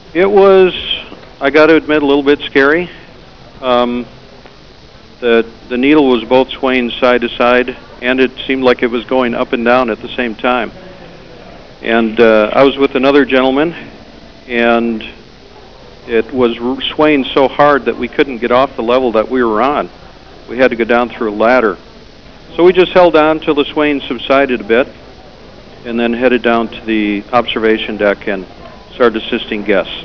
It was, I got to admit, a little bit scary. Um, the needle was both swaying side to side, and it seemed like it was going up and down at the same time. And I was with another gentleman, and it was swaying so hard that we couldn't get off the level that we were on. We had to go down through a ladder. So we just held on till the swaying subsided a bit, and then headed down to the observation deck and started assisting guests.